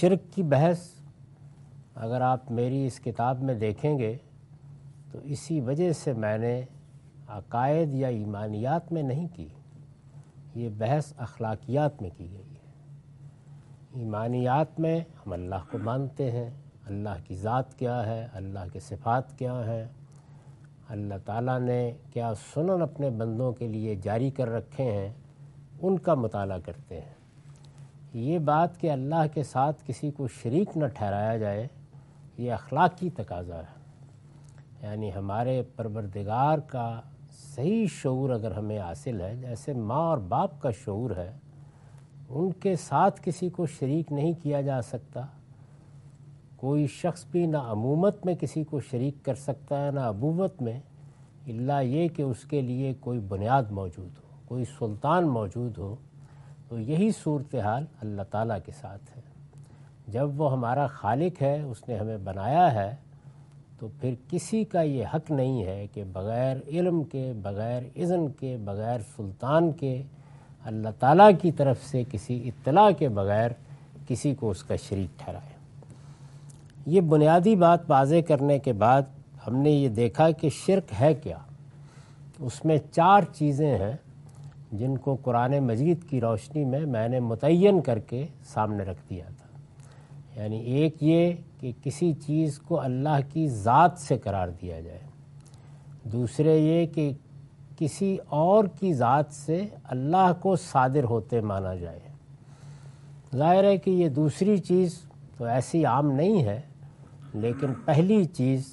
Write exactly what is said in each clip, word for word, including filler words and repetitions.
شرک کی بحث اگر آپ میری اس کتاب میں دیکھیں گے تو اسی وجہ سے میں نے عقائد یا ایمانیات میں نہیں کی، یہ بحث اخلاقیات میں کی گئی ہے۔ ایمانیات میں ہم اللہ کو مانتے ہیں، اللہ کی ذات کیا ہے، اللہ کے صفات کیا ہیں، اللہ تعالیٰ نے کیا سنن اپنے بندوں کے لیے جاری کر رکھے ہیں، ان کا مطالعہ کرتے ہیں۔ یہ بات کہ اللہ کے ساتھ کسی کو شریک نہ ٹھہرایا جائے، یہ اخلاقی تقاضا ہے۔ یعنی ہمارے پروردگار کا صحیح شعور اگر ہمیں حاصل ہے، جیسے ماں اور باپ کا شعور ہے، ان کے ساتھ کسی کو شریک نہیں کیا جا سکتا۔ کوئی شخص بھی نہ عمومت میں کسی کو شریک کر سکتا ہے، نہ ابوت میں، الا یہ کہ اس کے لیے کوئی بنیاد موجود ہو، کوئی سلطان موجود ہو۔ تو یہی صورتحال اللہ تعالیٰ کے ساتھ ہے۔ جب وہ ہمارا خالق ہے، اس نے ہمیں بنایا ہے، تو پھر کسی کا یہ حق نہیں ہے کہ بغیر علم کے، بغیر اذن کے، بغیر سلطان کے، اللہ تعالیٰ کی طرف سے کسی اطلاع کے بغیر کسی کو اس کا شریک ٹھہرائے۔ یہ بنیادی بات واضح کرنے کے بعد ہم نے یہ دیکھا کہ شرک ہے کیا۔ اس میں چار چیزیں ہیں جن کو قرآن مجید کی روشنی میں میں نے متعین کر کے سامنے رکھ دیا تھا۔ یعنی ایک یہ کہ کسی چیز کو اللہ کی ذات سے قرار دیا جائے، دوسرے یہ کہ کسی اور کی ذات سے اللہ کو صادر ہوتے مانا جائے۔ ظاہر ہے کہ یہ دوسری چیز تو ایسی عام نہیں ہے، لیکن پہلی چیز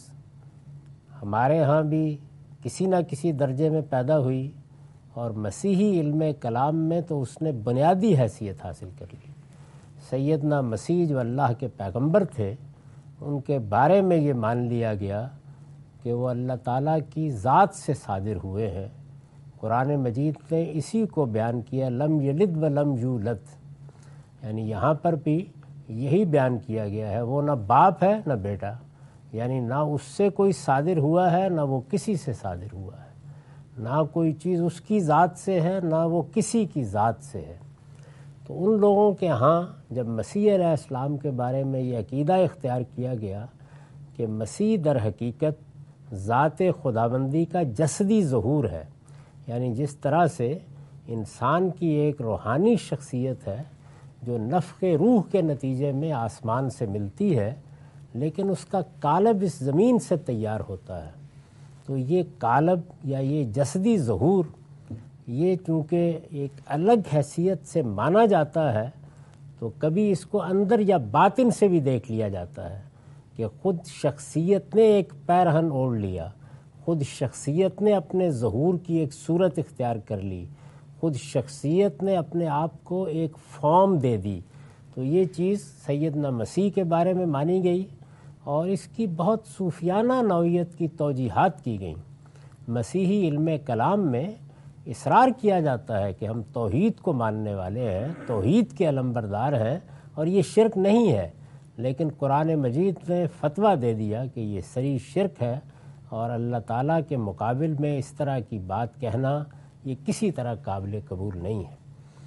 ہمارے ہاں بھی کسی نہ کسی درجے میں پیدا ہوئی، اور مسیحی علم کلام میں تو اس نے بنیادی حیثیت حاصل کر لی۔ سیدنا مسیح جو اللہ کے پیغمبر تھے، ان کے بارے میں یہ مان لیا گیا کہ وہ اللہ تعالیٰ کی ذات سے صادر ہوئے ہیں۔ قرآن مجید نے اسی کو بیان کیا، لم یلد ولم یولد، یعنی یہاں پر بھی یہی بیان کیا گیا ہے، وہ نہ باپ ہے نہ بیٹا، یعنی نہ اس سے کوئی صادر ہوا ہے نہ وہ کسی سے صادر ہوا ہے، نہ کوئی چیز اس کی ذات سے ہے نہ وہ کسی کی ذات سے ہے۔ تو ان لوگوں کے ہاں جب مسیح علیہ السلام کے بارے میں یہ عقیدہ اختیار کیا گیا کہ مسیح در حقیقت ذات خداوندی کا جسدی ظہور ہے، یعنی جس طرح سے انسان کی ایک روحانی شخصیت ہے جو نفخ روح کے نتیجے میں آسمان سے ملتی ہے، لیکن اس کا قالب اس زمین سے تیار ہوتا ہے۔ تو یہ قالب یا یہ جسدی ظہور، یہ چونکہ ایک الگ حیثیت سے مانا جاتا ہے، تو کبھی اس کو اندر یا باطن سے بھی دیکھ لیا جاتا ہے کہ خود شخصیت نے ایک پیرہن اوڑھ لیا، خود شخصیت نے اپنے ظہور کی ایک صورت اختیار کر لی، خود شخصیت نے اپنے آپ کو ایک فارم دے دی۔ تو یہ چیز سیدنا مسیح کے بارے میں مانی گئی، اور اس کی بہت صوفیانہ نوعیت کی توجیحات کی گئیں۔ مسیحی علم کلام میں اصرار کیا جاتا ہے کہ ہم توحید کو ماننے والے ہیں، توحید کے علمبردار ہیں، اور یہ شرک نہیں ہے، لیکن قرآن مجید نے فتویٰ دے دیا کہ یہ صریح شرک ہے، اور اللہ تعالیٰ کے مقابل میں اس طرح کی بات کہنا یہ کسی طرح قابل قبول نہیں ہے۔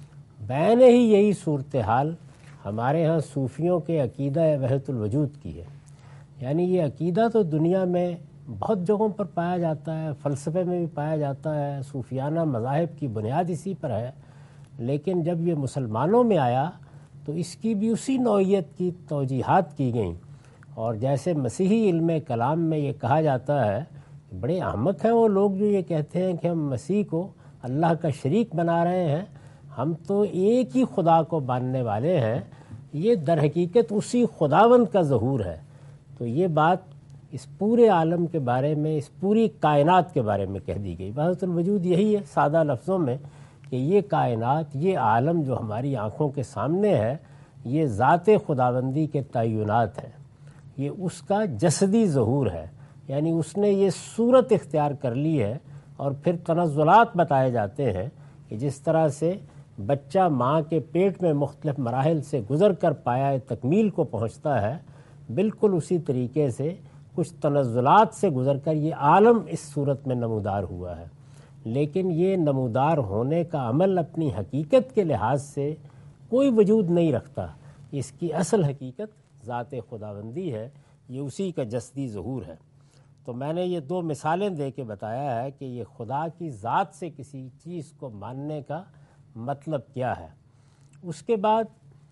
بین ہی یہی صورتحال ہمارے ہاں صوفیوں کے عقیدہ وحدت الوجود کی ہے۔ یعنی یہ عقیدہ تو دنیا میں بہت جگہوں پر پایا جاتا ہے، فلسفے میں بھی پایا جاتا ہے، صوفیانہ مذاہب کی بنیاد اسی پر ہے، لیکن جب یہ مسلمانوں میں آیا تو اس کی بھی اسی نوعیت کی توجیحات کی گئیں۔ اور جیسے مسیحی علم کلام میں یہ کہا جاتا ہے کہ بڑے احمق ہیں وہ لوگ جو یہ کہتے ہیں کہ ہم مسیح کو اللہ کا شریک بنا رہے ہیں، ہم تو ایک ہی خدا کو ماننے والے ہیں، یہ در حقیقت اسی خداوند کا ظہور ہے۔ تو یہ بات اس پورے عالم کے بارے میں، اس پوری کائنات کے بارے میں کہہ دی گئی۔ وحدت الوجود یہی ہے سادہ لفظوں میں کہ یہ کائنات، یہ عالم جو ہماری آنکھوں کے سامنے ہے، یہ ذات خداوندی کے تعینات ہیں، یہ اس کا جسدی ظہور ہے، یعنی اس نے یہ صورت اختیار کر لی ہے۔ اور پھر تنزلات بتائے جاتے ہیں کہ جس طرح سے بچہ ماں کے پیٹ میں مختلف مراحل سے گزر کر پایہ تکمیل کو پہنچتا ہے، بالکل اسی طریقے سے کچھ تنزلات سے گزر کر یہ عالم اس صورت میں نمودار ہوا ہے۔ لیکن یہ نمودار ہونے کا عمل اپنی حقیقت کے لحاظ سے کوئی وجود نہیں رکھتا، اس کی اصل حقیقت ذات خداوندی ہے، یہ اسی کا جسدی ظہور ہے۔ تو میں نے یہ دو مثالیں دے کے بتایا ہے کہ یہ خدا کی ذات سے کسی چیز کو ماننے کا مطلب کیا ہے۔ اس کے بعد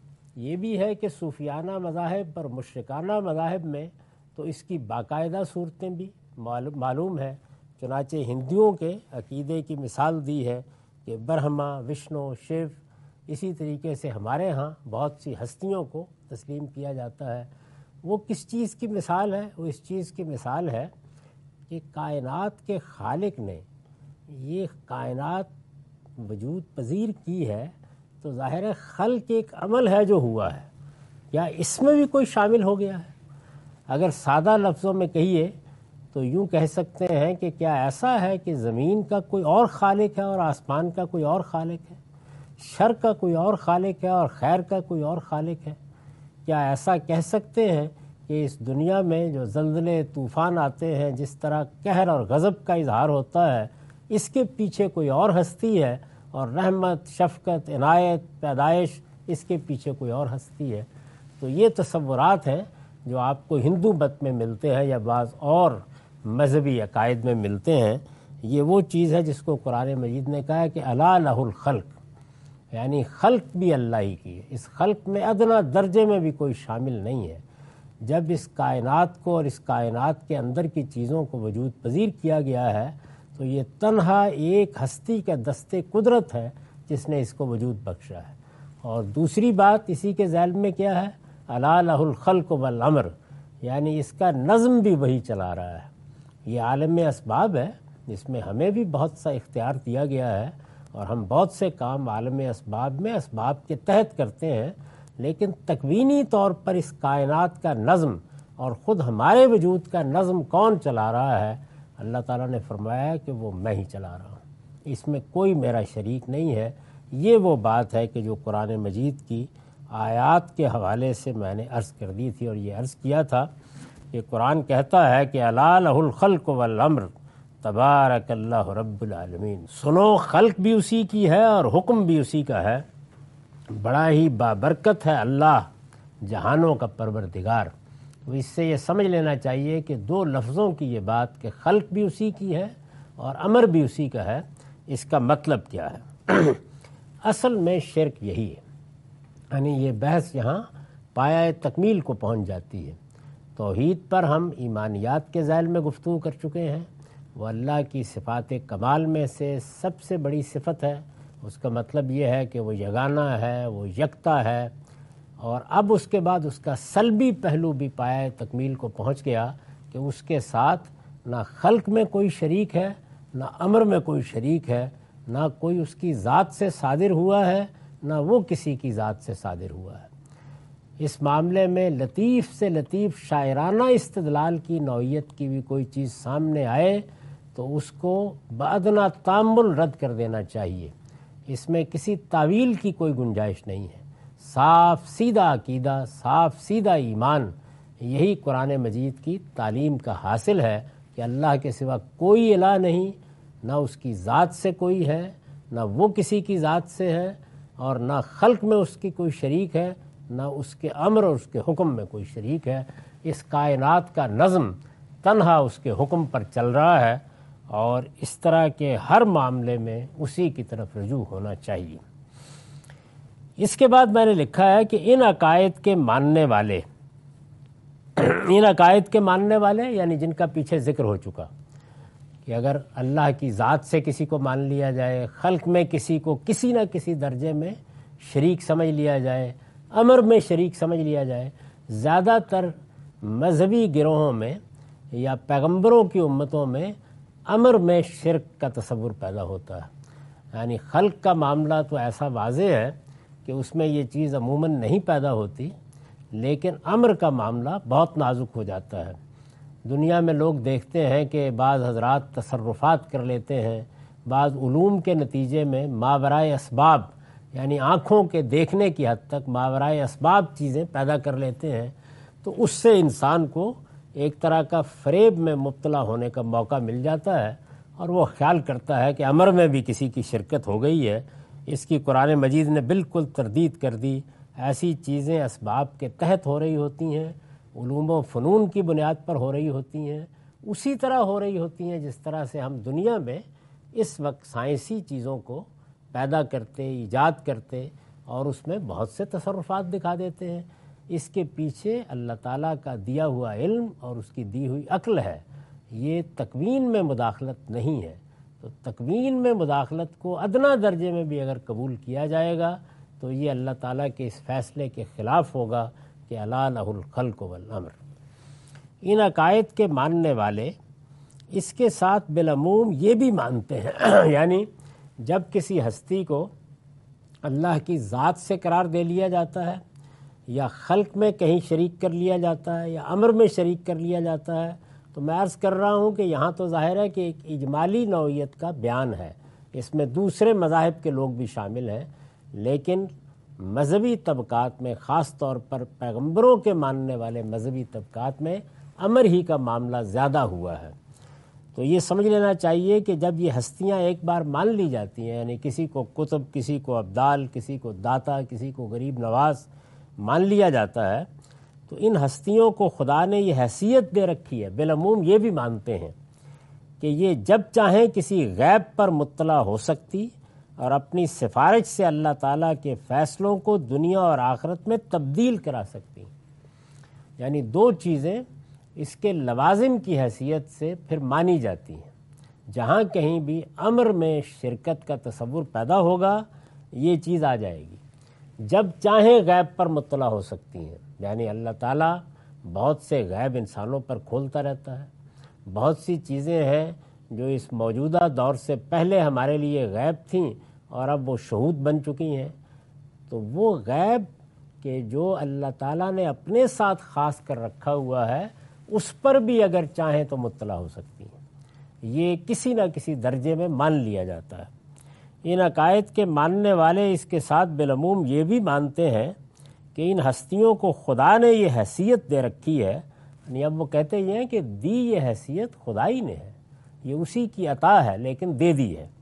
یہ بھی ہے کہ صوفیانہ مذاہب اور مشرکانہ مذاہب میں تو اس کی باقاعدہ صورتیں بھی معلوم ہے۔ چنانچہ ہندوؤں کے عقیدے کی مثال دی ہے کہ برہما، وشنو، شیو، اسی طریقے سے ہمارے ہاں بہت سی ہستیوں کو تسلیم کیا جاتا ہے۔ وہ کس چیز کی مثال ہے؟ وہ اس چیز کی مثال ہے کہ کائنات کے خالق نے یہ کائنات وجود پذیر کی ہے، تو ظاہر ہے خلق ایک عمل ہے جو ہوا ہے، یا اس میں بھی کوئی شامل ہو گیا ہے؟ اگر سادہ لفظوں میں کہیے تو یوں کہہ سکتے ہیں کہ کیا ایسا ہے کہ زمین کا کوئی اور خالق ہے اور آسمان کا کوئی اور خالق ہے، شر کا کوئی اور خالق ہے اور خیر کا کوئی اور خالق ہے؟ کیا ایسا کہہ سکتے ہیں کہ اس دنیا میں جو زلزلے طوفان آتے ہیں، جس طرح قہر اور غضب کا اظہار ہوتا ہے، اس کے پیچھے کوئی اور ہستی ہے، اور رحمت، شفقت، عنایت، پیدائش، اس کے پیچھے کوئی اور ہستی ہے؟ تو یہ تصورات ہیں جو آپ کو ہندو مت میں ملتے ہیں یا بعض اور مذہبی عقائد میں ملتے ہیں۔ یہ وہ چیز ہے جس کو قرآن مجید نے کہا ہے کہ الا لہ الخلق، یعنی خلق بھی اللہ ہی کی ہے۔ اس خلق میں ادنا درجے میں بھی کوئی شامل نہیں ہے۔ جب اس کائنات کو اور اس کائنات کے اندر کی چیزوں کو وجود پذیر کیا گیا ہے تو یہ تنہا ایک ہستی کا دست قدرت ہے جس نے اس کو وجود بخشا ہے۔ اور دوسری بات اسی کے ذیل میں کیا ہے؟ الا لہ الخلق والامر، یعنی اس کا نظم بھی وہی چلا رہا ہے۔ یہ عالم اسباب ہے جس میں ہمیں بھی بہت سا اختیار دیا گیا ہے، اور ہم بہت سے کام عالم اسباب میں اسباب کے تحت کرتے ہیں، لیکن تکوینی طور پر اس کائنات کا نظم اور خود ہمارے وجود کا نظم کون چلا رہا ہے؟ اللہ تعالیٰ نے فرمایا کہ وہ میں ہی چلا رہا ہوں، اس میں کوئی میرا شریک نہیں ہے۔ یہ وہ بات ہے کہ جو قرآن مجید کی آیات کے حوالے سے میں نے عرض کر دی تھی، اور یہ عرض کیا تھا کہ قرآن کہتا ہے کہ الا لہ الخلق والامر تبارک اللہ رب العالمین، سنو خلق بھی اسی کی ہے اور حکم بھی اسی کا ہے، بڑا ہی بابرکت ہے اللہ جہانوں کا پروردگار۔ تو اس سے یہ سمجھ لینا چاہیے کہ دو لفظوں کی یہ بات کہ خلق بھی اسی کی ہے اور امر بھی اسی کا ہے، اس کا مطلب کیا ہے؟ اصل میں شرک یہی ہے، یعنی یہ بحث یہاں پایہ تکمیل کو پہنچ جاتی ہے۔ توحید پر ہم ایمانیات کے ذیل میں گفتگو کر چکے ہیں، وہ اللہ کی صفات کمال میں سے سب سے بڑی صفت ہے۔ اس کا مطلب یہ ہے کہ وہ یگانہ ہے، وہ یکتا ہے، اور اب اس کے بعد اس کا سلبی پہلو بھی پایہ تکمیل کو پہنچ گیا کہ اس کے ساتھ نہ خلق میں کوئی شریک ہے، نہ امر میں کوئی شریک ہے، نہ کوئی اس کی ذات سے صادر ہوا ہے، نہ وہ کسی کی ذات سے صادر ہوا ہے۔ اس معاملے میں لطیف سے لطیف شاعرانہ استدلال کی نوعیت کی بھی کوئی چیز سامنے آئے تو اس کو بادنا تامل رد کر دینا چاہیے۔ اس میں کسی تعویل کی کوئی گنجائش نہیں ہے۔ صاف سیدھا عقیدہ، صاف سیدھا ایمان، یہی قرآن مجید کی تعلیم کا حاصل ہے کہ اللہ کے سوا کوئی الہ نہیں، نہ اس کی ذات سے کوئی ہے، نہ وہ کسی کی ذات سے ہے، اور نہ خلق میں اس کی کوئی شریک ہے، نہ اس کے امر اور اس کے حکم میں کوئی شریک ہے۔ اس کائنات کا نظم تنہا اس کے حکم پر چل رہا ہے، اور اس طرح کے ہر معاملے میں اسی کی طرف رجوع ہونا چاہیے۔ اس کے بعد میں نے لکھا ہے کہ ان عقائد کے ماننے والے ان عقائد کے ماننے والے یعنی جن کا پیچھے ذکر ہو چکا کہ اگر اللہ کی ذات سے کسی کو مان لیا جائے، خلق میں کسی کو کسی نہ کسی درجے میں شریک سمجھ لیا جائے، امر میں شریک سمجھ لیا جائے، زیادہ تر مذہبی گروہوں میں یا پیغمبروں کی امتوں میں امر میں شرک کا تصور پیدا ہوتا ہے۔ یعنی خلق کا معاملہ تو ایسا واضح ہے کہ اس میں یہ چیز عموماً نہیں پیدا ہوتی، لیکن امر کا معاملہ بہت نازک ہو جاتا ہے۔ دنیا میں لوگ دیکھتے ہیں کہ بعض حضرات تصرفات کر لیتے ہیں، بعض علوم کے نتیجے میں ماورائے اسباب یعنی آنکھوں کے دیکھنے کی حد تک ماورائے اسباب چیزیں پیدا کر لیتے ہیں، تو اس سے انسان کو ایک طرح کا فریب میں مبتلا ہونے کا موقع مل جاتا ہے، اور وہ خیال کرتا ہے کہ امر میں بھی کسی کی شرکت ہو گئی ہے۔ اس کی قرآن مجید نے بالکل تردید کر دی۔ ایسی چیزیں اسباب کے تحت ہو رہی ہوتی ہیں، علوم و فنون کی بنیاد پر ہو رہی ہوتی ہیں، اسی طرح ہو رہی ہوتی ہیں جس طرح سے ہم دنیا میں اس وقت سائنسی چیزوں کو پیدا کرتے، ایجاد کرتے اور اس میں بہت سے تصرفات دکھا دیتے ہیں۔ اس کے پیچھے اللہ تعالیٰ کا دیا ہوا علم اور اس کی دی ہوئی عقل ہے، یہ تکوین میں مداخلت نہیں ہے۔ تو تکوین میں مداخلت کو ادنا درجے میں بھی اگر قبول کیا جائے گا تو یہ اللہ تعالیٰ کے اس فیصلے کے خلاف ہوگا کہ الا لہ الخلق والامر۔ ان عقائد کے ماننے والے اس کے ساتھ بالعموم یہ بھی مانتے ہیں یعنی جب کسی ہستی کو اللہ کی ذات سے قرار دے لیا جاتا ہے یا خلق میں کہیں شریک کر لیا جاتا ہے یا امر میں شریک کر لیا جاتا ہے، تو میں عرض کر رہا ہوں کہ یہاں تو ظاہر ہے کہ ایک اجمالی نوعیت کا بیان ہے، اس میں دوسرے مذاہب کے لوگ بھی شامل ہیں، لیکن مذہبی طبقات میں خاص طور پر پیغمبروں کے ماننے والے مذہبی طبقات میں امر ہی کا معاملہ زیادہ ہوا ہے۔ تو یہ سمجھ لینا چاہیے کہ جب یہ ہستیاں ایک بار مان لی جاتی ہیں، یعنی کسی کو قطب، کسی کو ابدال، کسی کو داتا، کسی کو غریب نواز مان لیا جاتا ہے، تو ان ہستیوں کو خدا نے یہ حیثیت دے رکھی ہے، بالعموم یہ بھی مانتے ہیں کہ یہ جب چاہیں کسی غیب پر مطلع ہو سکتی اور اپنی سفارش سے اللہ تعالیٰ کے فیصلوں کو دنیا اور آخرت میں تبدیل کرا سکتی۔ یعنی دو چیزیں اس کے لوازم کی حیثیت سے پھر مانی جاتی ہیں۔ جہاں کہیں بھی امر میں شرکت کا تصور پیدا ہوگا یہ چیز آ جائے گی۔ جب چاہیں غیب پر مطلع ہو سکتی ہیں، یعنی اللہ تعالیٰ بہت سے غیب انسانوں پر کھولتا رہتا ہے، بہت سی چیزیں ہیں جو اس موجودہ دور سے پہلے ہمارے لیے غیب تھیں اور اب وہ شہود بن چکی ہیں۔ تو وہ غیب کہ جو اللہ تعالیٰ نے اپنے ساتھ خاص کر رکھا ہوا ہے اس پر بھی اگر چاہیں تو مطلع ہو سکتی ہیں، یہ کسی نہ کسی درجے میں مان لیا جاتا ہے۔ ان عقائد کے ماننے والے اس کے ساتھ بالعموم یہ بھی مانتے ہیں کہ ان ہستیوں کو خدا نے یہ حیثیت دے رکھی ہے، یعنی اب وہ کہتے یہ ہیں کہ دی یہ حیثیت خدا ہی نے ہے، یہ اسی کی عطا ہے لیکن دے دی ہے۔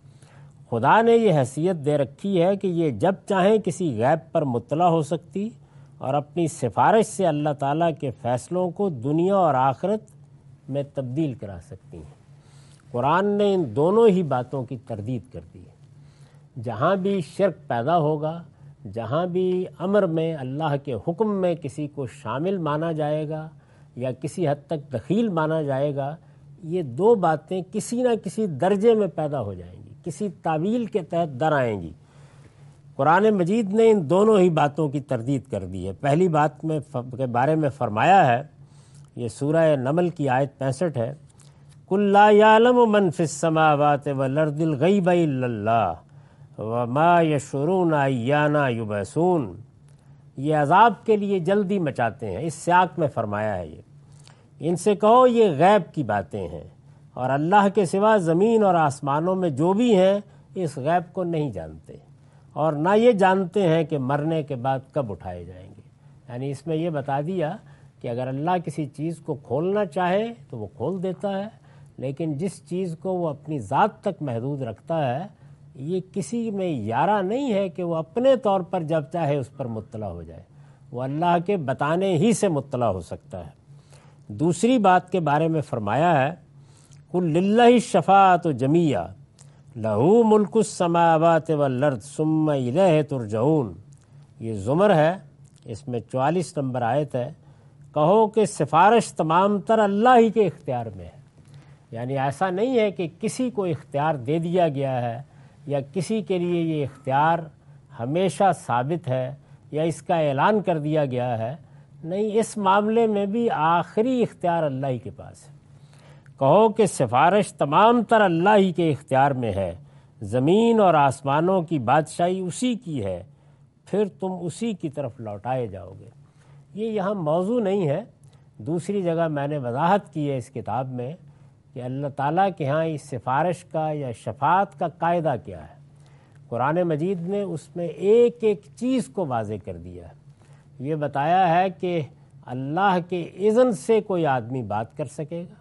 خدا نے یہ حیثیت دے رکھی ہے کہ یہ جب چاہیں کسی غیب پر مطلع ہو سکتی اور اپنی سفارش سے اللہ تعالیٰ کے فیصلوں کو دنیا اور آخرت میں تبدیل کرا سکتی ہیں۔ قرآن نے ان دونوں ہی باتوں کی تردید کر دی ہے۔ جہاں بھی شرک پیدا ہوگا، جہاں بھی امر میں اللہ کے حکم میں کسی کو شامل مانا جائے گا یا کسی حد تک دخیل مانا جائے گا، یہ دو باتیں کسی نہ کسی درجے میں پیدا ہو جائیں گی، کسی تعویل کے تحت در آئیں گی۔ قرآن مجید نے ان دونوں ہی باتوں کی تردید کر دی ہے۔ پہلی بات میں کے بارے میں فرمایا ہے، یہ سورہ نمل کی آیت پینسٹھ ہے، قُل لَا يَعْلَمُ مَنْ فِي السَّمَاوَاتِ وَالْأَرْضِ الْغَيْبَ إِلَّا اللَّهُ وَمَا يَشْعُرُونَ أَيَّانَ يُبْعَثُونَ۔ یہ عذاب کے لیے جلدی مچاتے ہیں، اس سیاق میں فرمایا ہے یہ۔ ان سے کہو یہ غیب کی باتیں ہیں اور اللہ کے سوا زمین اور آسمانوں میں جو بھی ہیں اس غیب کو نہیں جانتے اور نہ یہ جانتے ہیں کہ مرنے کے بعد کب اٹھائے جائیں گے۔ یعنی اس میں یہ بتا دیا کہ اگر اللہ کسی چیز کو کھولنا چاہے تو وہ کھول دیتا ہے، لیکن جس چیز کو وہ اپنی ذات تک محدود رکھتا ہے یہ کسی میں یارہ نہیں ہے کہ وہ اپنے طور پر جب چاہے اس پر مطلع ہو جائے، وہ اللہ کے بتانے ہی سے مطلع ہو سکتا ہے۔ دوسری بات کے بارے میں فرمایا ہے، قُل لِلَّهِ الشَّفَاعَةُ جَمِيعًا لَهُ مُلْكُ السَّمَاوَاتِ وَالْأَرْضِ ثُمَّ إِلَيْهِ تُرْجَعُونَ۔ یہ زمر ہے، اس میں چوالیس نمبر آیت ہے۔ کہو کہ سفارش تمام تر اللہ ہی کے اختیار میں ہے، یعنی ایسا نہیں ہے کہ کسی کو اختیار دے دیا گیا ہے یا کسی کے لیے یہ اختیار ہمیشہ ثابت ہے یا اس کا اعلان کر دیا گیا ہے، نہیں، اس معاملے میں بھی آخری اختیار اللہ ہی کے پاس ہے۔ کہو کہ سفارش تمام تر اللہ ہی کے اختیار میں ہے، زمین اور آسمانوں کی بادشاہی اسی کی ہے، پھر تم اسی کی طرف لوٹائے جاؤ گے۔ یہ یہاں موضوع نہیں ہے، دوسری جگہ میں نے وضاحت کی ہے اس کتاب میں کہ اللہ تعالیٰ کے ہاں اس سفارش کا یا شفاعت کا قاعدہ کیا ہے۔ قرآن مجید نے اس میں ایک ایک چیز کو واضح کر دیا ہے۔ یہ بتایا ہے کہ اللہ کے اذن سے کوئی آدمی بات کر سکے گا،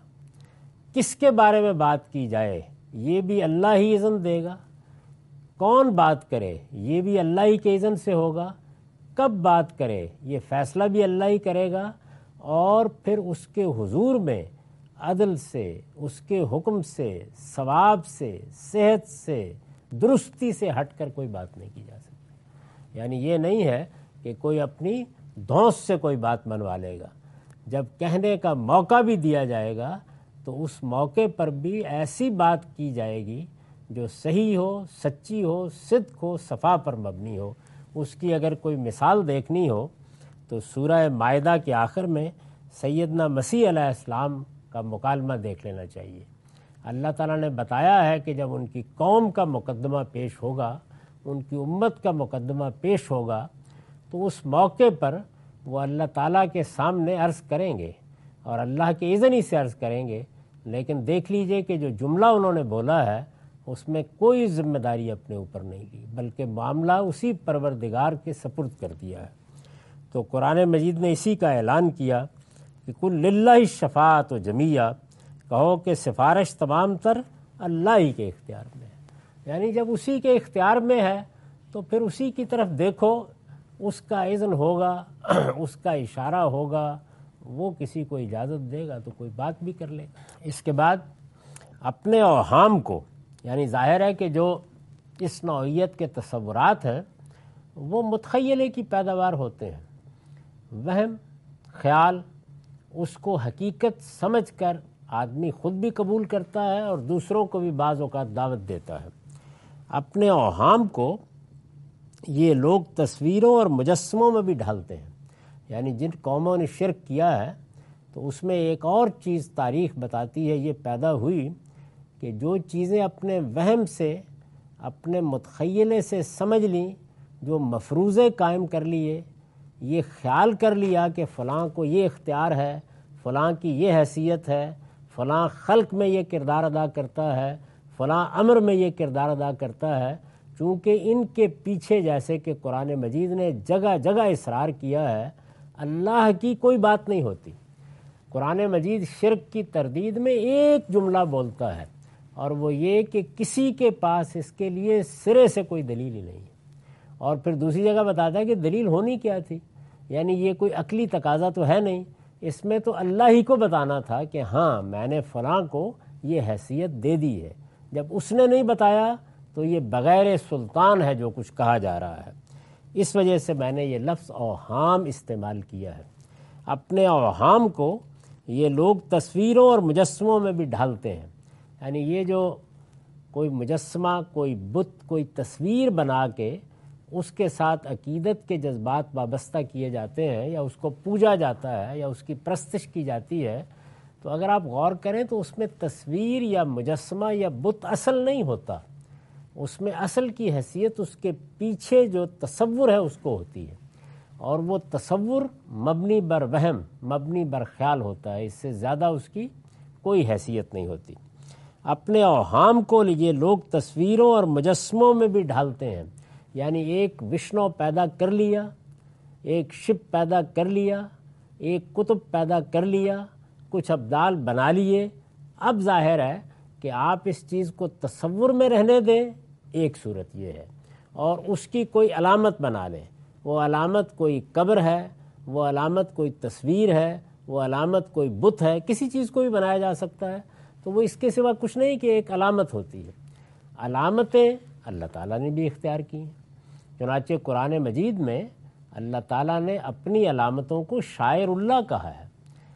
کس کے بارے میں بات کی جائے یہ بھی اللہ ہی اذن دے گا، کون بات کرے یہ بھی اللہ ہی کے اذن سے ہوگا، کب بات کرے یہ فیصلہ بھی اللہ ہی کرے گا، اور پھر اس کے حضور میں عدل سے، اس کے حکم سے، ثواب سے، صحت سے، درستی سے ہٹ کر کوئی بات نہیں کی جا سکتی۔ یعنی یہ نہیں ہے کہ کوئی اپنی دھونس سے کوئی بات منوا لے گا، جب کہنے کا موقع بھی دیا جائے گا تو اس موقع پر بھی ایسی بات کی جائے گی جو صحیح ہو، سچی ہو، صدق ہو، صفا پر مبنی ہو۔ اس کی اگر کوئی مثال دیکھنی ہو تو سورہ مائدہ کے آخر میں سیدنا مسیح علیہ السلام کا مکالمہ دیکھ لینا چاہیے۔ اللہ تعالیٰ نے بتایا ہے کہ جب ان کی قوم کا مقدمہ پیش ہوگا، ان کی امت کا مقدمہ پیش ہوگا، تو اس موقع پر وہ اللہ تعالیٰ کے سامنے عرض کریں گے اور اللہ کے اذن ہی سے عرض کریں گے، لیکن دیکھ لیجئے کہ جو جملہ انہوں نے بولا ہے اس میں کوئی ذمہ داری اپنے اوپر نہیں لی، بلکہ معاملہ اسی پروردگار کے سپرد کر دیا ہے۔ تو قرآن مجید نے اسی کا اعلان کیا کہ کل للہ الشفاعۃ جمیعا، کہو کہ سفارش تمام تر اللہ ہی کے اختیار میں ہے۔ یعنی جب اسی کے اختیار میں ہے تو پھر اسی کی طرف دیکھو، اس کا اذن ہوگا، اس کا اشارہ ہوگا، وہ کسی کو اجازت دے گا تو کوئی بات بھی کر لے گا۔ اس کے بعد اپنے اوہام کو، یعنی ظاہر ہے کہ جو اس نوعیت کے تصورات ہیں وہ متخیلے کی پیداوار ہوتے ہیں، وہم، خیال، اس کو حقیقت سمجھ کر آدمی خود بھی قبول کرتا ہے اور دوسروں کو بھی بعض اوقات دعوت دیتا ہے۔ اپنے اوہام کو یہ لوگ تصویروں اور مجسموں میں بھی ڈھالتے ہیں، یعنی جن قوموں نے شرک کیا ہے تو اس میں ایک اور چیز تاریخ بتاتی ہے یہ پیدا ہوئی کہ جو چیزیں اپنے وہم سے، اپنے متخیلے سے سمجھ لیں، جو مفروضے قائم کر لیے، یہ خیال کر لیا کہ فلاں کو یہ اختیار ہے، فلاں کی یہ حیثیت ہے، فلاں خلق میں یہ کردار ادا کرتا ہے، فلاں امر میں یہ کردار ادا کرتا ہے، چونکہ ان کے پیچھے، جیسے کہ قرآن مجید نے جگہ جگہ اصرار کیا ہے، اللہ کی کوئی بات نہیں ہوتی۔ قرآن مجید شرک کی تردید میں ایک جملہ بولتا ہے، اور وہ یہ کہ کسی کے پاس اس کے لیے سرے سے کوئی دلیل ہی نہیں ہے، اور پھر دوسری جگہ بتاتا ہے کہ دلیل ہونی کیا تھی، یعنی یہ کوئی عقلی تقاضا تو ہے نہیں، اس میں تو اللہ ہی کو بتانا تھا کہ ہاں میں نے فلاں کو یہ حیثیت دے دی ہے۔ جب اس نے نہیں بتایا تو یہ بغیر سلطان ہے جو کچھ کہا جا رہا ہے۔ اس وجہ سے میں نے یہ لفظ اوہام استعمال کیا ہے۔ اپنے اوہام کو یہ لوگ تصویروں اور مجسموں میں بھی ڈھالتے ہیں، یعنی یہ جو کوئی مجسمہ، کوئی بت، کوئی تصویر بنا کے اس کے ساتھ عقیدت کے جذبات وابستہ کیے جاتے ہیں، یا اس کو پوجا جاتا ہے، یا اس کی پرستش کی جاتی ہے، تو اگر آپ غور کریں تو اس میں تصویر یا مجسمہ یا بت اصل نہیں ہوتا، اس میں اصل کی حیثیت اس کے پیچھے جو تصور ہے اس کو ہوتی ہے، اور وہ تصور مبنی بر وہم، مبنی بر خیال ہوتا ہے، اس سے زیادہ اس کی کوئی حیثیت نہیں ہوتی۔ اپنے اوہام کو یہ لوگ تصویروں اور مجسموں میں بھی ڈھالتے ہیں، یعنی ایک وشنو پیدا کر لیا، ایک شپ پیدا کر لیا، ایک کتب پیدا کر لیا، کچھ ابدال بنا لیے۔ اب ظاہر ہے کہ آپ اس چیز کو تصور میں رہنے دیں، ایک صورت یہ ہے، اور اس کی کوئی علامت بنا لیں، وہ علامت کوئی قبر ہے، وہ علامت کوئی تصویر ہے، وہ علامت کوئی بت ہے، کسی چیز کو بھی بنایا جا سکتا ہے، تو وہ اس کے سوا کچھ نہیں کہ ایک علامت ہوتی ہے۔ علامتیں اللہ تعالیٰ نے بھی اختیار کی ہیں، چنانچہ قرآن مجید میں اللہ تعالیٰ نے اپنی علامتوں کو شاعر اللہ کہا ہے۔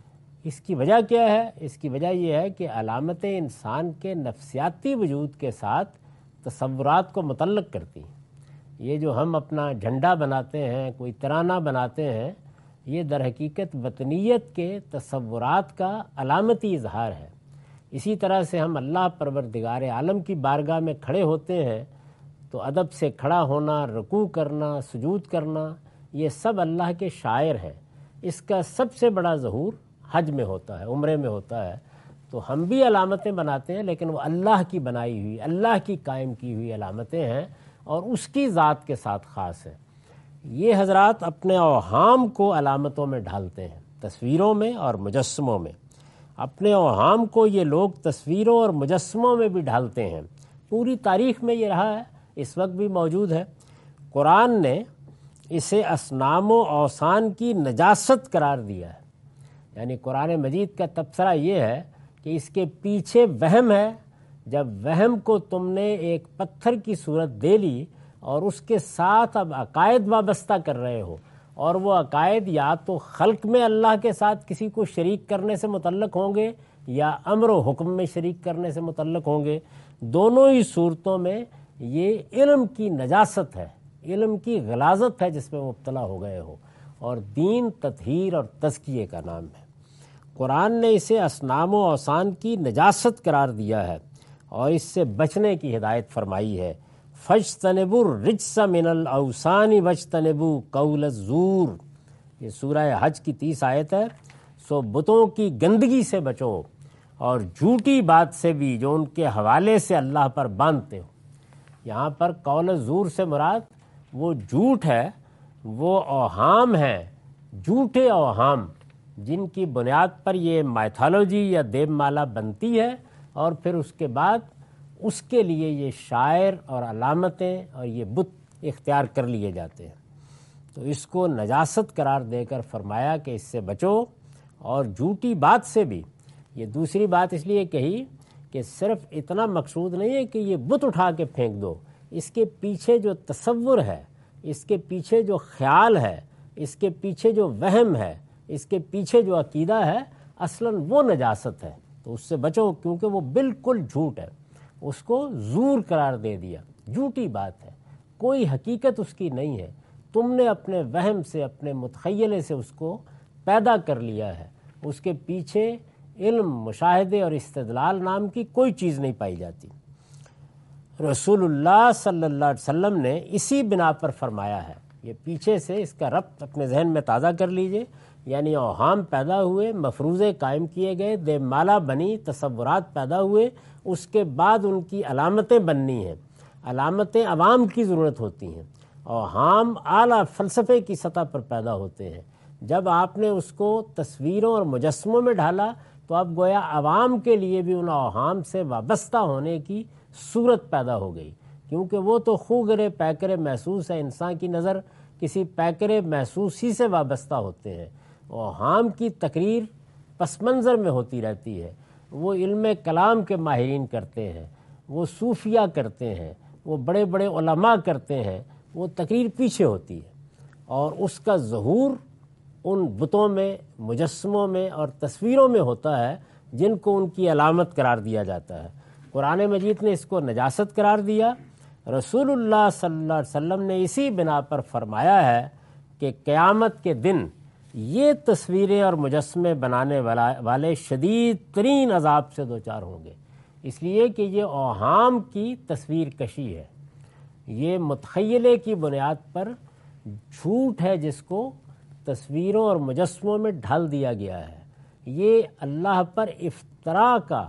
اس کی وجہ کیا ہے؟ اس کی وجہ یہ ہے کہ علامتیں انسان کے نفسیاتی وجود کے ساتھ تصورات کو متعلق کرتی ہیں۔ یہ جو ہم اپنا جھنڈا بناتے ہیں، کوئی ترانہ بناتے ہیں، یہ در حقیقت وطنیت کے تصورات کا علامتی اظہار ہے۔ اسی طرح سے ہم اللہ پروردگار عالم کی بارگاہ میں کھڑے ہوتے ہیں تو ادب سے کھڑا ہونا، رکوع کرنا، سجود کرنا، یہ سب اللہ کے شاعر ہیں۔ اس کا سب سے بڑا ظہور حج میں ہوتا ہے، عمرے میں ہوتا ہے۔ تو ہم بھی علامتیں بناتے ہیں، لیکن وہ اللہ کی بنائی ہوئی، اللہ کی قائم کی ہوئی علامتیں ہیں، اور اس کی ذات کے ساتھ خاص ہے۔ یہ حضرات اپنے اوہام کو علامتوں میں ڈھالتے ہیں، تصویروں میں اور مجسموں میں۔ اپنے اوہام کو یہ لوگ تصویروں اور مجسموں میں بھی ڈھالتے ہیں۔ پوری تاریخ میں یہ رہا ہے، اس وقت بھی موجود ہے۔ قرآن نے اسے اصنام و اوثان کی نجاست قرار دیا ہے۔ یعنی قرآن مجید کا تبصرہ یہ ہے کہ اس کے پیچھے وہم ہے۔ جب وہم کو تم نے ایک پتھر کی صورت دے لی اور اس کے ساتھ اب عقائد وابستہ کر رہے ہو، اور وہ عقائد یا تو خلق میں اللہ کے ساتھ کسی کو شریک کرنے سے متعلق ہوں گے یا امر و حکم میں شریک کرنے سے متعلق ہوں گے، دونوں ہی صورتوں میں یہ علم کی نجاست ہے، علم کی غلاظت ہے جس میں مبتلا ہو گئے ہو، اور دین تطہیر اور تزکیے کا نام ہے۔ قرآن نے اسے اصنام و اوثان کی نجاست قرار دیا ہے اور اس سے بچنے کی ہدایت فرمائی ہے۔ فَاجْتَنِبُوا الرِّجْسَ مِنَ الْأَوْثَانِ وَاجْتَنِبُوا قَوْلَ الزُّورِ، یہ سورہ حج کی تیس آیت ہے۔ سو بتوں کی گندگی سے بچو اور جھوٹی بات سے بھی جو ان کے حوالے سے اللہ پر باندھتے ہو۔ یہاں پر قول الزور سے مراد وہ جھوٹ ہے، وہ اوہام ہیں، جھوٹے اوہام جن کی بنیاد پر یہ مائتھالوجی یا دیو مالا بنتی ہے، اور پھر اس کے بعد اس کے لیے یہ شاعر اور علامتیں اور یہ بت اختیار کر لیے جاتے ہیں۔ تو اس کو نجاست قرار دے کر فرمایا کہ اس سے بچو، اور جھوٹی بات سے بھی۔ یہ دوسری بات اس لیے کہی کہ صرف اتنا مقصود نہیں ہے کہ یہ بت اٹھا کے پھینک دو، اس کے پیچھے جو تصور ہے، اس کے پیچھے جو خیال ہے، اس کے پیچھے جو وہم ہے، اس کے پیچھے جو عقیدہ ہے، اصلاً وہ نجاست ہے۔ تو اس سے بچو، کیونکہ وہ بالکل جھوٹ ہے۔ اس کو زور قرار دے دیا، جھوٹی بات ہے، کوئی حقیقت اس کی نہیں ہے، تم نے اپنے وہم سے، اپنے متخیلے سے اس کو پیدا کر لیا ہے۔ اس کے پیچھے علم، مشاہدے اور استدلال نام کی کوئی چیز نہیں پائی جاتی۔ رسول اللہ صلی اللہ علیہ وسلم نے اسی بنا پر فرمایا ہے، یہ پیچھے سے اس کا ربط اپنے ذہن میں تازہ کر لیجئے، یعنی اوہام پیدا ہوئے، مفروضے قائم کیے گئے، دے مالا بنی، تصورات پیدا ہوئے، اس کے بعد ان کی علامتیں بننی ہیں۔ علامتیں عوام کی ضرورت ہوتی ہیں، اوہام اعلیٰ فلسفے کی سطح پر پیدا ہوتے ہیں۔ جب آپ نے اس کو تصویروں اور مجسموں میں ڈھالا تو اب گویا عوام کے لیے بھی ان اوہام سے وابستہ ہونے کی صورت پیدا ہو گئی، کیونکہ وہ تو خوگرے پیکرے محسوس ہے، انسان کی نظر کسی پیکرے محسوس ہی سے وابستہ ہوتے ہیں۔ اوہام کی تقریر پس منظر میں ہوتی رہتی ہے، وہ علم کلام کے ماہرین کرتے ہیں، وہ صوفیہ کرتے ہیں، وہ بڑے بڑے علماء کرتے ہیں، وہ تقریر پیچھے ہوتی ہے، اور اس کا ظہور ان بتوں میں، مجسموں میں اور تصویروں میں ہوتا ہے جن کو ان کی علامت قرار دیا جاتا ہے۔ قرآن مجید نے اس کو نجاست قرار دیا۔ رسول اللہ صلی اللہ علیہ وسلم نے اسی بنا پر فرمایا ہے کہ قیامت کے دن یہ تصویریں اور مجسمے بنانے والا والے شدید ترین عذاب سے دوچار ہوں گے، اس لیے کہ یہ اوہام کی تصویر کشی ہے، یہ متخیلے کی بنیاد پر جھوٹ ہے جس کو تصویروں اور مجسموں میں ڈھال دیا گیا ہے۔ یہ اللہ پر افتراء کا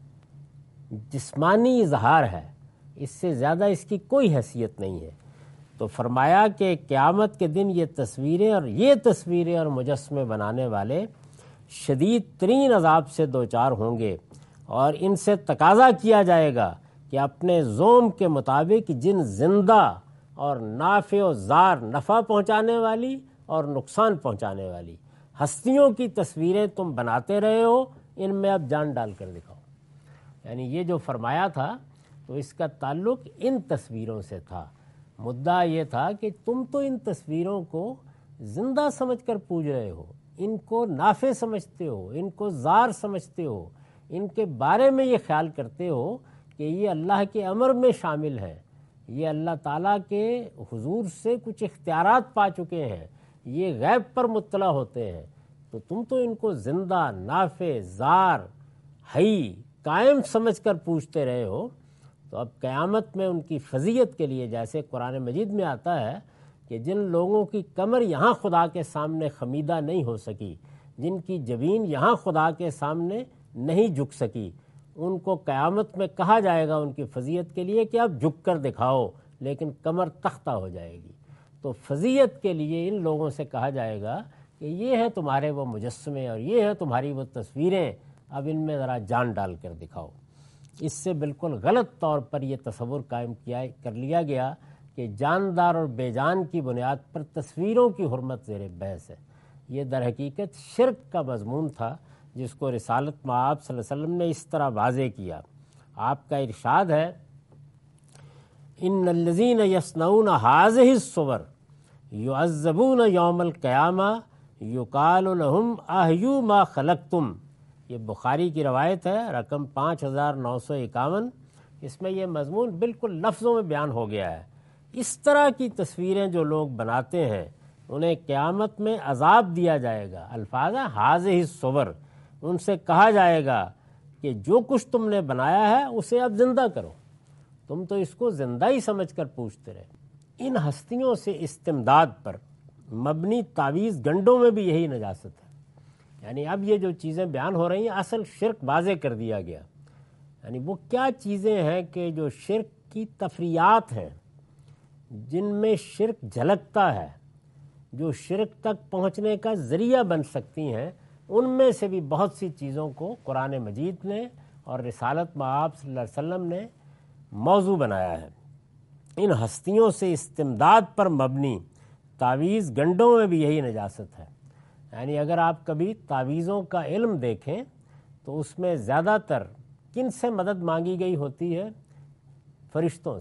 جسمانی اظہار ہے، اس سے زیادہ اس کی کوئی حیثیت نہیں ہے۔ تو فرمایا کہ قیامت کے دن یہ تصویریں اور یہ تصویریں اور مجسمے بنانے والے شدید ترین عذاب سے دوچار ہوں گے، اور ان سے تقاضا کیا جائے گا کہ اپنے زوم کے مطابق جن زندہ اور نافع و زار، نفع پہنچانے والی اور نقصان پہنچانے والی ہستیوں کی تصویریں تم بناتے رہے ہو، ان میں اب جان ڈال کر دکھاؤ۔ یعنی یہ جو فرمایا تھا تو اس کا تعلق ان تصویروں سے تھا۔ مدعا یہ تھا کہ تم تو ان تصویروں کو زندہ سمجھ کر پوج رہے ہو، ان کو نافع سمجھتے ہو، ان کو زار سمجھتے ہو، ان کے بارے میں یہ خیال کرتے ہو کہ یہ اللہ کے امر میں شامل ہیں، یہ اللہ تعالیٰ کے حضور سے کچھ اختیارات پا چکے ہیں، یہ غیب پر مطلع ہوتے ہیں، تو تم تو ان کو زندہ، نافع، زار، حی، قائم سمجھ کر پوچھتے رہے ہو۔ تو اب قیامت میں ان کی فضیلت کے لیے، جیسے قرآن مجید میں آتا ہے کہ جن لوگوں کی کمر یہاں خدا کے سامنے خمیدہ نہیں ہو سکی، جن کی جبین یہاں خدا کے سامنے نہیں جھک سکی، ان کو قیامت میں کہا جائے گا ان کی فضیلت کے لیے کہ اب جھک کر دکھاؤ، لیکن کمر تختہ ہو جائے گی۔ تو فضیلت کے لیے ان لوگوں سے کہا جائے گا کہ یہ ہیں تمہارے وہ مجسمے اور یہ ہیں تمہاری وہ تصویریں، اب ان میں ذرا جان ڈال کر دکھاؤ۔ اس سے بالکل غلط طور پر یہ تصور قائم کیا کر لیا گیا کہ جاندار اور بے جان کی بنیاد پر تصویروں کی حرمت زیر بحث ہے۔ یہ در حقیقت شرک کا مضمون تھا جس کو رسالت مآب صلی اللہ علیہ وسلم نے اس طرح واضح کیا۔ آپ کا ارشاد ہے ان الذین یصنعون هذه الصور یعذبون یوم القیامہ یقال لهم احیوا ما خلقتم۔ یہ بخاری کی روایت ہے، رقم پانچ ہزار نو سو اکاون۔ اس میں یہ مضمون بالکل لفظوں میں بیان ہو گیا ہے۔ اس طرح کی تصویریں جو لوگ بناتے ہیں انہیں قیامت میں عذاب دیا جائے گا۔ الفاظ ہے هذه الصور، ان سے کہا جائے گا کہ جو کچھ تم نے بنایا ہے اسے اب زندہ کرو، تم تو اس کو زندہ ہی سمجھ کر پوچھتے رہے۔ ان ہستیوں سے استمداد پر مبنی تعویذ گنڈوں میں بھی یہی نجاست ہے۔ یعنی اب یہ جو چیزیں بیان ہو رہی ہیں اصل شرک واضح کر دیا گیا۔ یعنی وہ کیا چیزیں ہیں کہ جو شرک کی تفریعات ہیں، جن میں شرک جھلکتا ہے، جو شرک تک پہنچنے کا ذریعہ بن سکتی ہیں، ان میں سے بھی بہت سی چیزوں کو قرآن مجید نے اور رسالت مآب صلی اللہ علیہ وسلم نے موضوع بنایا ہے۔ ان ہستیوں سے استمداد پر مبنی تعویذ گنڈوں میں بھی یہی نجاست ہے۔ یعنی اگر آپ کبھی تعویذوں کا علم دیکھیں تو اس میں زیادہ تر کن سے مدد مانگی گئی ہوتی ہے؟ فرشتوں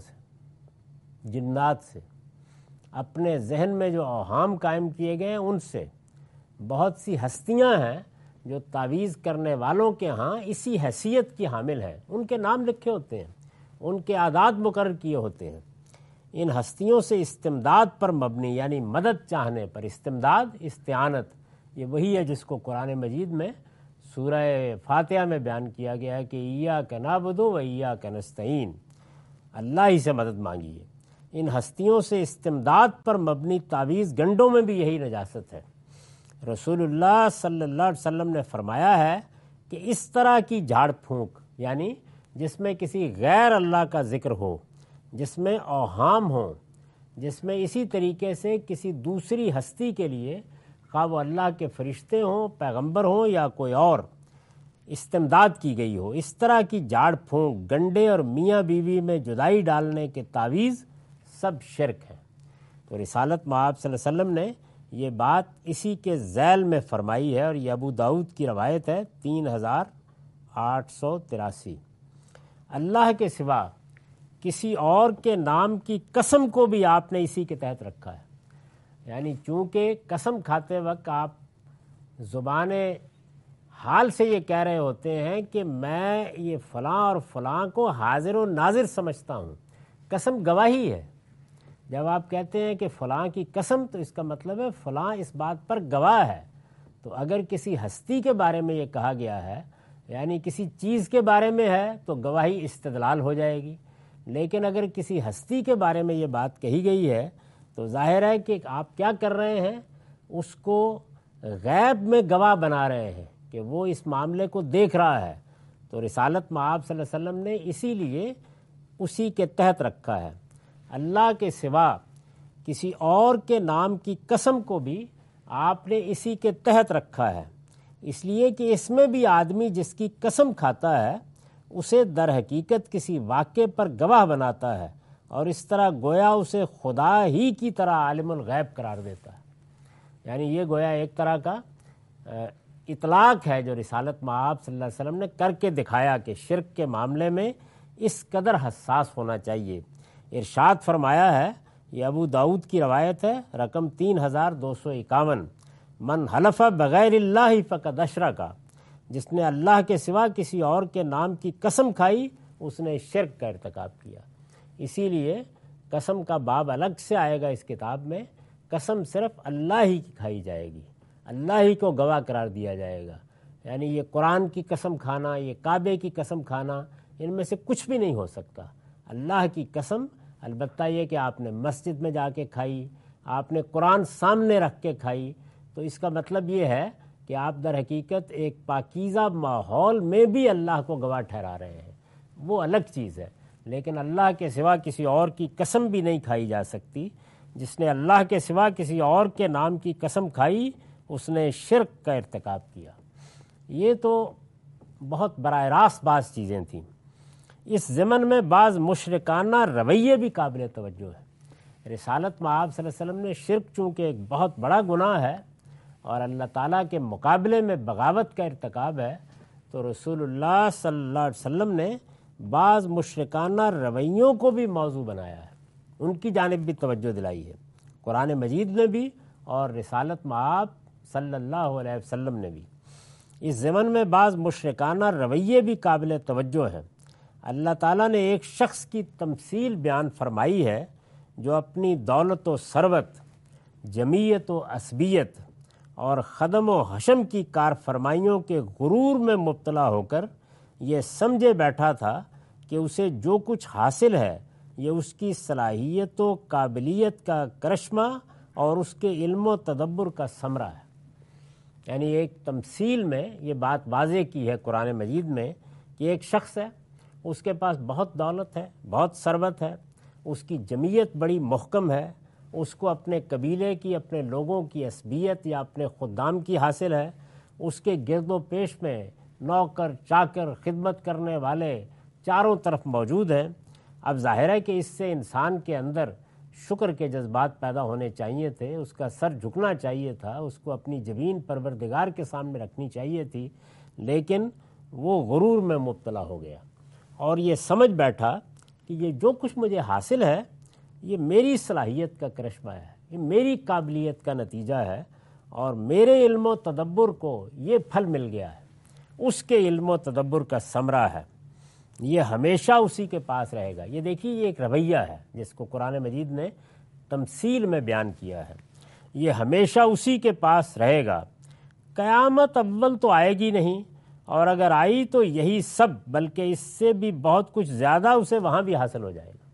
سے، جنات سے، اپنے ذہن میں جو اوہام قائم کیے گئے ہیں ان سے۔ بہت سی ہستیاں ہیں جو تعویذ کرنے والوں کے ہاں اسی حیثیت کی حامل ہیں، ان کے نام لکھے ہوتے ہیں، ان کے اعداد مقرر کیے ہوتے ہیں۔ ان ہستیوں سے استمداد پر مبنی یعنی مدد چاہنے پر، استمداد استعانت، یہ وہی ہے جس کو قرآن مجید میں سورہ فاتحہ میں بیان کیا گیا ہے کہ ایاک نعبد و ایاک نستعین، اللہ ہی سے مدد مانگی ہے۔ ان ہستیوں سے استمداد پر مبنی تعویذ گنڈوں میں بھی یہی نجاست ہے۔ رسول اللہ صلی اللہ علیہ وسلم نے فرمایا ہے کہ اس طرح کی جھاڑ پھونک، یعنی جس میں کسی غیر اللہ کا ذکر ہو، جس میں اوہام ہوں، جس میں اسی طریقے سے کسی دوسری ہستی کے لیے، خواہ وہ اللہ کے فرشتے ہوں، پیغمبر ہوں یا کوئی اور، استمداد کی گئی ہو، اس طرح کی جھاڑ پھونک، گنڈے اور میاں بیوی میں جدائی ڈالنے کے تعویذ سب شرک ہیں۔ تو رسالت مآب صلی اللہ علیہ وسلم نے یہ بات اسی کے ذیل میں فرمائی ہے، اور یہ ابو داؤد کی روایت ہے تین ہزار آٹھ سو تراسی۔ اللہ کے سوا کسی اور کے نام کی قسم کو بھی آپ نے اسی کے تحت رکھا ہے۔ یعنی چونکہ قسم کھاتے وقت آپ زبان حال سے یہ کہہ رہے ہوتے ہیں کہ میں یہ فلاں اور فلاں کو حاضر و ناظر سمجھتا ہوں، قسم گواہی ہے۔ جب آپ کہتے ہیں کہ فلاں کی قسم تو اس کا مطلب ہے فلاں اس بات پر گواہ ہے۔ تو اگر کسی ہستی کے بارے میں یہ کہا گیا ہے، یعنی کسی چیز کے بارے میں ہے، تو گواہی استدلال ہو جائے گی۔ لیکن اگر کسی ہستی کے بارے میں یہ بات کہی گئی ہے تو ظاہر ہے کہ آپ کیا کر رہے ہیں، اس کو غیب میں گواہ بنا رہے ہیں کہ وہ اس معاملے کو دیکھ رہا ہے۔ تو رسالت مآب صلی اللہ علیہ وسلم نے اسی لیے اسی کے تحت رکھا ہے۔ اللہ کے سوا کسی اور کے نام کی قسم کو بھی آپ نے اسی کے تحت رکھا ہے، اس لیے کہ اس میں بھی آدمی جس کی قسم کھاتا ہے اسے در حقیقت کسی واقعے پر گواہ بناتا ہے، اور اس طرح گویا اسے خدا ہی کی طرح عالم الغیب قرار دیتا ہے۔ یعنی یہ گویا ایک طرح کا اطلاق ہے جو رسالت مآب صلی اللہ علیہ وسلم نے کر کے دکھایا کہ شرک کے معاملے میں اس قدر حساس ہونا چاہیے۔ ارشاد فرمایا ہے، یہ ابو داؤد کی روایت ہے، رقم تین ہزار دو سو اکاون، من حلف بغیر اللہ فقد اشرک، جس نے اللہ کے سوا کسی اور کے نام کی قسم کھائی اس نے شرک کا ارتکاب کیا۔ اسی لیے قسم کا باب الگ سے آئے گا اس کتاب میں۔ قسم صرف اللہ ہی کی کھائی جائے گی، اللہ ہی کو گواہ قرار دیا جائے گا۔ یعنی یہ قرآن کی قسم کھانا، یہ کعبے کی قسم کھانا، ان میں سے کچھ بھی نہیں ہو سکتا۔ اللہ کی قسم البتہ یہ کہ آپ نے مسجد میں جا کے کھائی، آپ نے قرآن سامنے رکھ کے کھائی، تو اس کا مطلب یہ ہے کہ آپ در حقیقت ایک پاکیزہ ماحول میں بھی اللہ کو گواہ ٹھہرا رہے ہیں، وہ الگ چیز ہے۔ لیکن اللہ کے سوا کسی اور کی قسم بھی نہیں کھائی جا سکتی۔ جس نے اللہ کے سوا کسی اور کے نام کی قسم کھائی اس نے شرک کا ارتکاب کیا۔ یہ تو بہت براہ راست بعض چیزیں تھیں۔ اس ضمن میں بعض مشرکانہ رویے بھی قابل توجہ ہے۔ رسالت میں آپ صلی اللہ علیہ وسلم نے شرک چونکہ ایک بہت بڑا گناہ ہے اور اللہ تعالیٰ کے مقابلے میں بغاوت کا ارتکاب ہے، تو رسول اللہ صلی اللہ علیہ وسلم نے بعض مشرکانہ رویوں کو بھی موضوع بنایا ہے، ان کی جانب بھی توجہ دلائی ہے، قرآن مجید میں بھی اور رسالت میں آپ صلی اللہ علیہ وسلم نے بھی۔ اس ضمن میں بعض مشرکانہ رویے بھی قابل توجہ ہیں۔ اللہ تعالیٰ نے ایک شخص کی تمثیل بیان فرمائی ہے جو اپنی دولت و ثروت، جمعیت و عصبیت اور خدم و حشم کی کار فرمائیوں کے غرور میں مبتلا ہو کر یہ سمجھے بیٹھا تھا کہ اسے جو کچھ حاصل ہے یہ اس کی صلاحیت و قابلیت کا کرشمہ اور اس کے علم و تدبر کا ثمرہ ہے۔ یعنی ایک تمثیل میں یہ بات واضح کی ہے قرآن مجید میں کہ ایک شخص ہے، اس کے پاس بہت دولت ہے، بہت ثروت ہے، اس کی جمعیت بڑی محکم ہے، اس کو اپنے قبیلے کی، اپنے لوگوں کی عصبیت یا اپنے خدام کی حاصل ہے، اس کے گرد و پیش میں نوکر چاکر خدمت کرنے والے چاروں طرف موجود ہیں۔ اب ظاہر ہے کہ اس سے انسان کے اندر شکر کے جذبات پیدا ہونے چاہیے تھے، اس کا سر جھکنا چاہیے تھا، اس کو اپنی جبین پروردگار کے سامنے رکھنی چاہیے تھی، لیکن وہ غرور میں مبتلا ہو گیا اور یہ سمجھ بیٹھا کہ یہ جو کچھ مجھے حاصل ہے یہ میری صلاحیت کا کرشمہ ہے، یہ میری قابلیت کا نتیجہ ہے اور میرے علم و تدبر کو یہ پھل مل گیا ہے، اس کے علم و تدبر کا ثمرہ ہے، یہ ہمیشہ اسی کے پاس رہے گا۔ یہ دیکھیے یہ ایک رویہ ہے جس کو قرآن مجید نے تمثیل میں بیان کیا ہے، یہ ہمیشہ اسی کے پاس رہے گا، قیامت اول تو آئے گی نہیں، اور اگر آئی تو یہی سب بلکہ اس سے بھی بہت کچھ زیادہ اسے وہاں بھی حاصل ہو جائے گا۔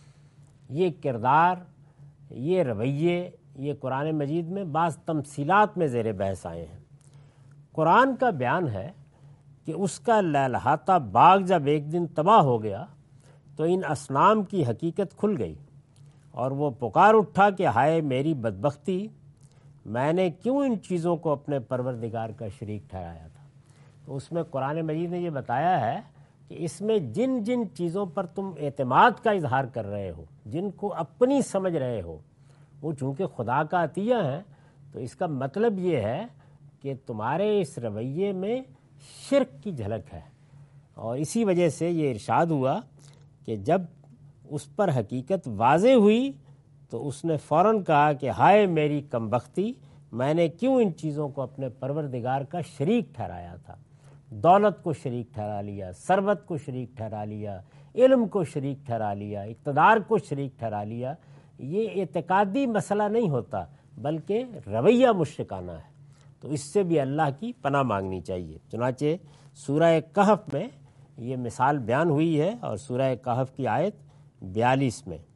یہ کردار، یہ رویے، یہ قرآن مجید میں بعض تمثیلات میں زیر بحث آئے ہیں۔ قرآن کا بیان ہے کہ اس کا لہلہاتا باغ جب ایک دن تباہ ہو گیا تو ان اصنام کی حقیقت کھل گئی اور وہ پکار اٹھا کہ ہائے میری بدبختی، میں نے کیوں ان چیزوں کو اپنے پروردگار کا شریک ٹھہرایا تھا۔ تو اس میں قرآن مجید نے یہ بتایا ہے کہ اس میں جن جن چیزوں پر تم اعتماد کا اظہار کر رہے ہو، جن کو اپنی سمجھ رہے ہو، وہ چونکہ خدا کا عطیہ ہیں، تو اس کا مطلب یہ ہے کہ تمہارے اس رویے میں شرک کی جھلک ہے، اور اسی وجہ سے یہ ارشاد ہوا کہ جب اس پر حقیقت واضح ہوئی تو اس نے فوراً کہا کہ ہائے میری کمبختی، میں نے کیوں ان چیزوں کو اپنے پروردگار کا شریک ٹھہرایا تھا۔ دولت کو شریک ٹھہرا لیا، ثروت کو شریک ٹھہرا لیا، علم کو شریک ٹھہرا لیا، اقتدار کو شریک ٹھہرا لیا۔ یہ اعتقادی مسئلہ نہیں ہوتا بلکہ رویہ مشرکانہ ہے، تو اس سے بھی اللہ کی پناہ مانگنی چاہیے۔ چنانچہ سورہ کہف میں یہ مثال بیان ہوئی ہے، اور سورہ کہف کی آیت بیالیس میں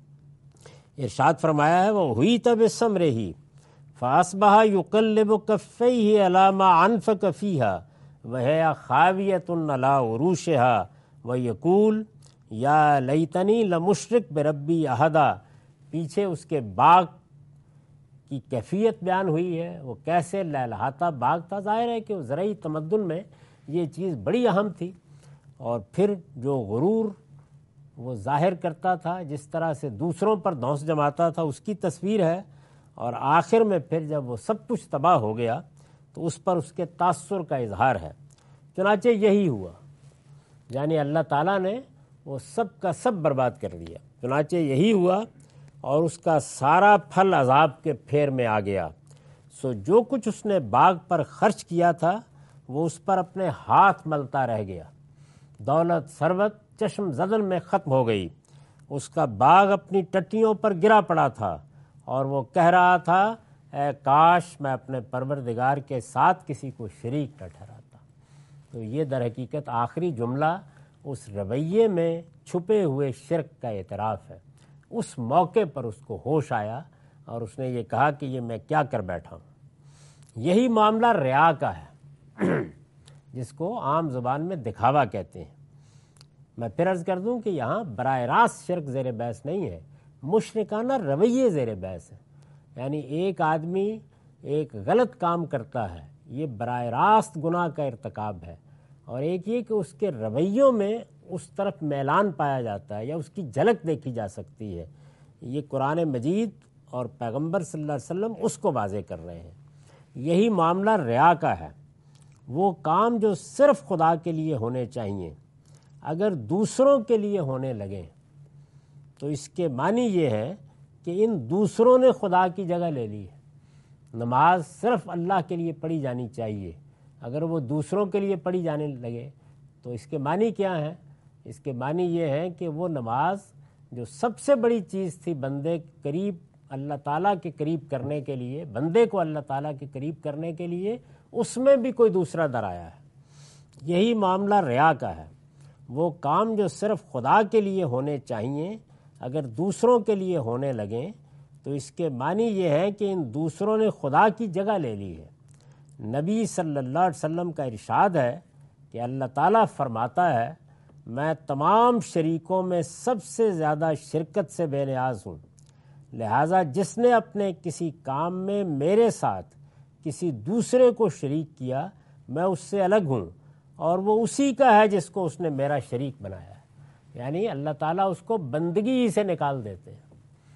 ارشاد فرمایا ہے، وہ ہوئی تب سمرے ہی فاصبح یقلب کفیہ علی ما انفق فیہا وہی خاویۃ علی عروشہا ویقول یا لیتنی لمشرک بربی احدا۔ پیچھے اس کے باغ کی کیفیت بیان ہوئی ہے، وہ کیسے لہلہاتا باغ تھا۔ ظاہر ہے کہ وہ زرعی تمدن میں یہ چیز بڑی اہم تھی، اور پھر جو غرور وہ ظاہر کرتا تھا، جس طرح سے دوسروں پر دھونس جماتا تھا، اس کی تصویر ہے، اور آخر میں پھر جب وہ سب کچھ تباہ ہو گیا تو اس پر اس کے تاثر کا اظہار ہے۔ چنانچہ یہی ہوا، یعنی اللہ تعالیٰ نے وہ سب کا سب برباد کر دیا۔ چنانچہ یہی ہوا اور اس کا سارا پھل عذاب کے پھیر میں آ گیا۔ سو جو کچھ اس نے باغ پر خرچ کیا تھا وہ اس پر اپنے ہاتھ ملتا رہ گیا، دولت ثروت چشم زدن میں ختم ہو گئی، اس کا باغ اپنی ٹٹیوں پر گرا پڑا تھا، اور وہ کہہ رہا تھا اے کاش میں اپنے پروردگار کے ساتھ کسی کو شریک نہ ٹھہراتا۔ تو یہ در حقیقت آخری جملہ اس رویے میں چھپے ہوئے شرک کا اعتراف ہے۔ اس موقع پر اس کو ہوش آیا اور اس نے یہ کہا کہ یہ میں کیا کر بیٹھا ہوں۔ یہی معاملہ ریا کا ہے جس کو عام زبان میں دکھاوا کہتے ہیں۔ میں پھر عرض کر دوں کہ یہاں براہ راست شرک زیر بحث نہیں ہے، مشرکانہ رویے زیر بحث ہے۔ یعنی ایک آدمی ایک غلط کام کرتا ہے، یہ براہ راست گناہ کا ارتکاب ہے، اور ایک یہ کہ اس کے رویوں میں اس طرف میلان پایا جاتا ہے یا اس کی جھلک دیکھی جا سکتی ہے، یہ قرآن مجید اور پیغمبر صلی اللہ علیہ وسلم اس کو واضح کر رہے ہیں۔ یہی معاملہ ریا کا ہے، وہ کام جو صرف خدا کے لیے ہونے چاہیے اگر دوسروں کے لیے ہونے لگیں تو اس کے معنی یہ ہے کہ ان دوسروں نے خدا کی جگہ لے لی ہے۔ نماز صرف اللہ کے لیے پڑھی جانی چاہیے، اگر وہ دوسروں کے لیے پڑھی جانے لگے تو اس کے معنی کیا ہے؟ اس کے معنی یہ ہے کہ وہ نماز جو سب سے بڑی چیز تھی بندے قریب اللہ تعالیٰ کے قریب کرنے کے لیے، بندے کو اللہ تعالیٰ کے قریب کرنے کے لیے، اس میں بھی کوئی دوسرا در آیا ہے۔ یہی معاملہ ریا کا ہے، وہ کام جو صرف خدا کے لیے ہونے چاہیے اگر دوسروں کے لیے ہونے لگیں تو اس کے معنی یہ ہے کہ ان دوسروں نے خدا کی جگہ لے لی ہے۔ نبی صلی اللہ علیہ وسلم کا ارشاد ہے کہ اللہ تعالیٰ فرماتا ہے، میں تمام شریکوں میں سب سے زیادہ شرکت سے بے نیاز ہوں، لہٰذا جس نے اپنے کسی کام میں میرے ساتھ کسی دوسرے کو شریک کیا میں اس سے الگ ہوں، اور وہ اسی کا ہے جس کو اس نے میرا شریک بنایا ہے۔ یعنی اللہ تعالیٰ اس کو بندگی ہی سے نکال دیتے ہیں۔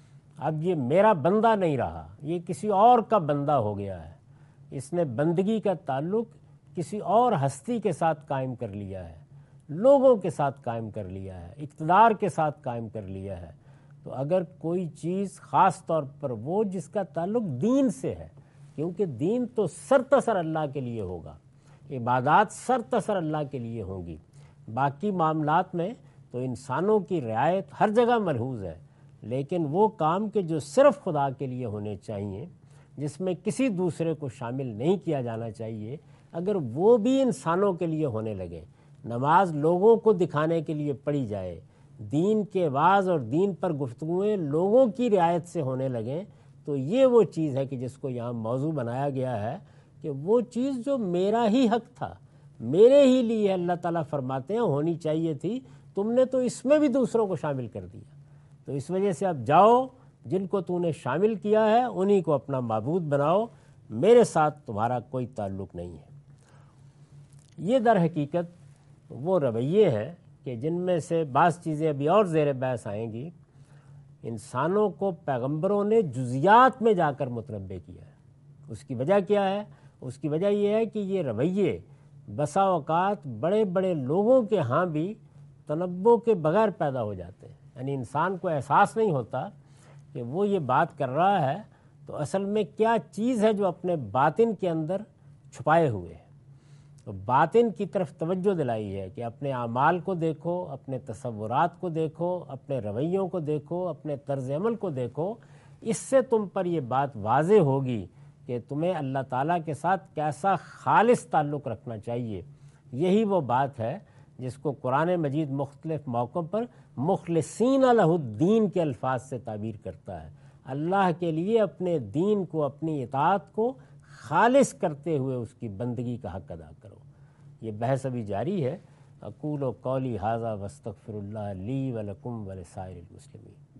اب یہ میرا بندہ نہیں رہا، یہ کسی اور کا بندہ ہو گیا ہے۔ اس نے بندگی کا تعلق کسی اور ہستی کے ساتھ قائم کر لیا ہے، لوگوں کے ساتھ قائم کر لیا ہے، اقتدار کے ساتھ قائم کر لیا ہے۔ تو اگر کوئی چیز خاص طور پر وہ جس کا تعلق دین سے ہے، کیونکہ دین تو سرتسر اللہ کے لیے ہوگا، عبادات سرتسر اللہ کے لیے ہوں گی، باقی معاملات میں تو انسانوں کی رعایت ہر جگہ ملحوظ ہے، لیکن وہ کام کہ جو صرف خدا کے لیے ہونے چاہیے، جس میں کسی دوسرے کو شامل نہیں کیا جانا چاہیے، اگر وہ بھی انسانوں کے لیے ہونے لگے، نماز لوگوں کو دکھانے کے لیے پڑھی جائے، دین کے واعظ اور دین پر گفتگویں لوگوں کی رعایت سے ہونے لگیں، تو یہ وہ چیز ہے کہ جس کو یہاں موضوع بنایا گیا ہے کہ وہ چیز جو میرا ہی حق تھا، میرے ہی لیے اللہ تعالیٰ فرماتے ہیں ہونی چاہیے تھی، تم نے تو اس میں بھی دوسروں کو شامل کر دیا۔ تو اس وجہ سے اب جاؤ، جن کو تو نے شامل کیا ہے انہی کو اپنا معبود بناؤ، میرے ساتھ تمہارا کوئی تعلق نہیں ہے۔ یہ در حقیقت وہ رویے ہیں کہ جن میں سے بعض چیزیں ابھی اور زیر بحث آئیں گی۔ انسانوں کو پیغمبروں نے جزیات میں جا کر متنبع کیا ہے۔ اس کی وجہ کیا ہے؟ اس کی وجہ یہ ہے کہ یہ رویے بسا اوقات بڑے بڑے لوگوں کے ہاں بھی تنبؤ کے بغیر پیدا ہو جاتے ہیں، یعنی انسان کو احساس نہیں ہوتا کہ وہ یہ بات کر رہا ہے تو اصل میں کیا چیز ہے جو اپنے باطن کے اندر چھپائے ہوئے ہے۔ تو باطن کی طرف توجہ دلائی ہے کہ اپنے اعمال کو دیکھو، اپنے تصورات کو دیکھو، اپنے رویوں کو دیکھو، اپنے طرز عمل کو دیکھو، اس سے تم پر یہ بات واضح ہوگی کہ تمہیں اللہ تعالیٰ کے ساتھ کیسا خالص تعلق رکھنا چاہیے۔ یہی وہ بات ہے جس کو قرآن مجید مختلف موقعوں پر مخلصین لہ الدین کے الفاظ سے تعبیر کرتا ہے۔ اللہ کے لیے اپنے دین کو، اپنی اطاعت کو خالص کرتے ہوئے اس کی بندگی کا حق ادا کرو۔ یہ بحث ابھی جاری ہے۔ اقول قولی ھذا واستغفر اللہ لی ولکم ولسائر المسلمین۔